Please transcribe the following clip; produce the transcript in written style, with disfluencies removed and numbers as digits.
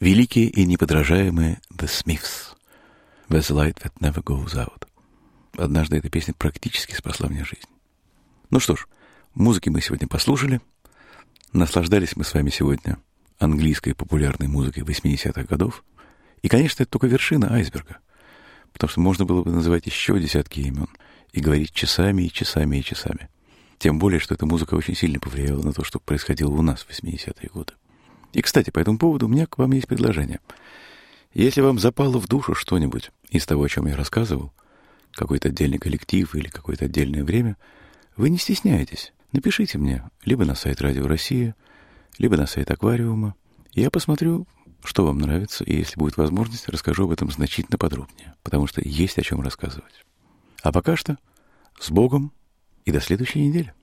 Великие и неподражаемые The Smiths. The Light That Never Goes Out. Однажды эта песня практически спасла мне жизнь. Ну что ж, музыки мы сегодня послушали. Наслаждались мы с вами сегодня английской популярной музыкой 80-х годов. И, конечно, это только вершина айсберга. Потому что можно было бы называть еще десятки имен и говорить часами и часами и часами. Тем более, что эта музыка очень сильно повлияла на то, что происходило у нас в 80-е годы. И, кстати, по этому поводу у меня к вам есть предложение. Если вам запало в душу что-нибудь из того, о чем я рассказывал, какой-то отдельный коллектив или какое-то отдельное время, вы не стесняйтесь. Напишите мне либо на сайт Радио Россия, либо на сайт Аквариума. Я посмотрю, что вам нравится, и если будет возможность, расскажу об этом значительно подробнее, потому что есть о чем рассказывать. А пока что с Богом и до следующей недели.